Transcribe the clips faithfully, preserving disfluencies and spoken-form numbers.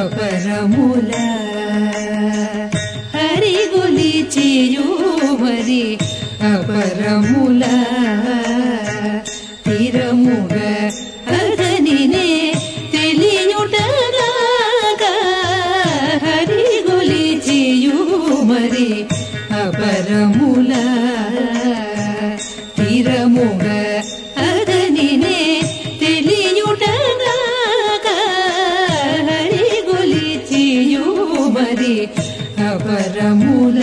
అపరముల హరిగొలిచియు మరి అపరముల తిరముగ అతనినే తెలియుటగా హరిగొలిచియు మరి అపరముల తిరముగ అతనినే తెలియుటగా హరిగొలిచియు మరి అపరముల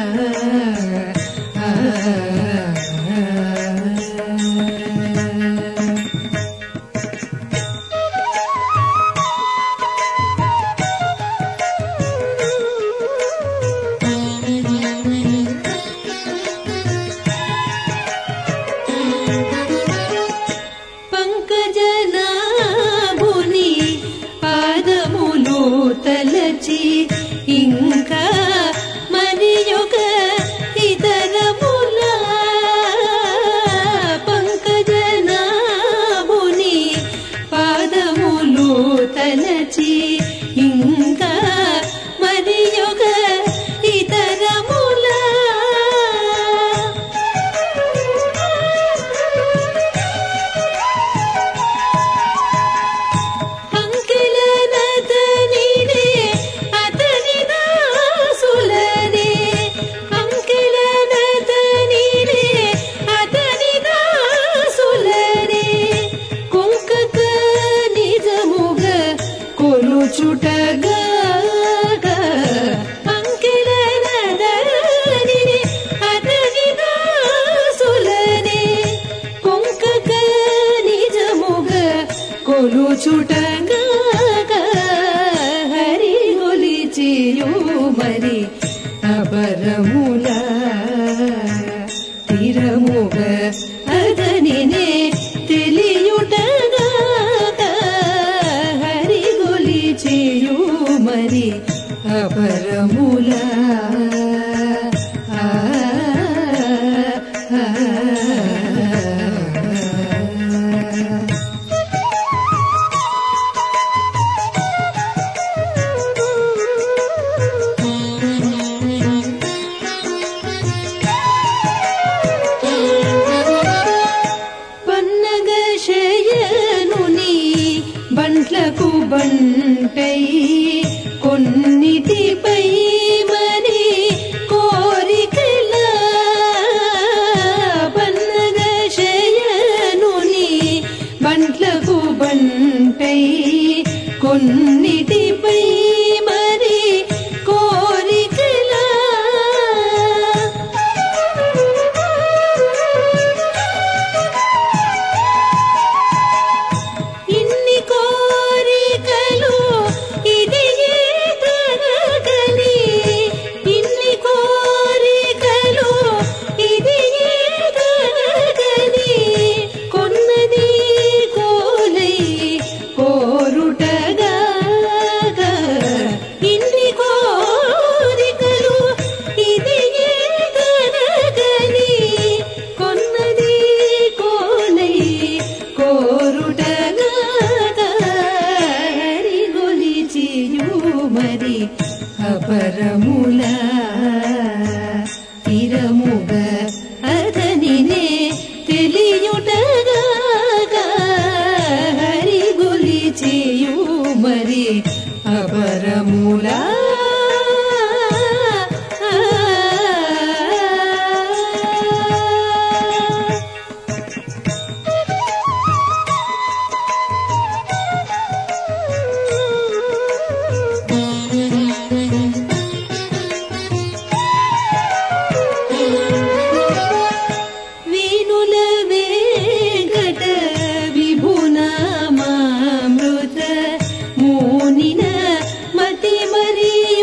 పంకజనాభుని పాదములు తలచి ఇంకా మరియొక ఇతరముల పంకజనాభుని పాదములు తలచి ఇంకా మరియొక ఇతరముల కొలుచుటగా అంకెలనదని అతని దాసులనే కొంకక నిజముగ కొలుచుటగా హరిగొలిచియు మరి అపరముల తిరముగ అతనినే తెలియుటగా హరిగొలిచియు మరి అపరముల ఆ బంట్లకు బంటై కొన్నిటిపై మరి కోరికల పన్నగ శయనుని బంట్లకు బంటై కొన్నిటిపై మరి కోరికల మరి అపరముల తిరముగ అతనినే తెలియుటగా హరిగొలిచియు మరి అపరముల మతి మరి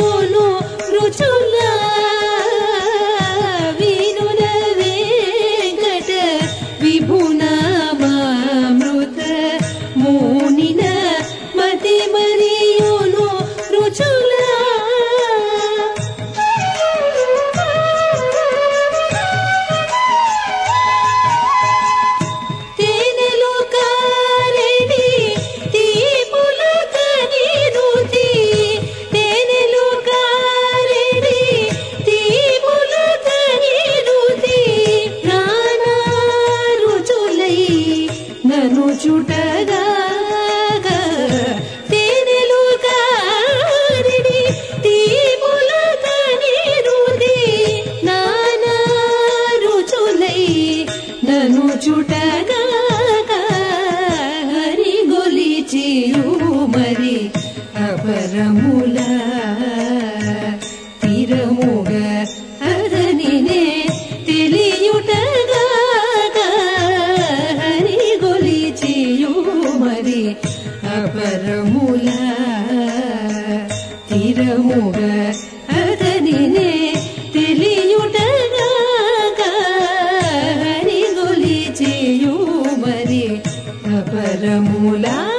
అపరముల తిరముగ అతనినే తెలియుటగా హరి గొలిచేయు మరి అపరములా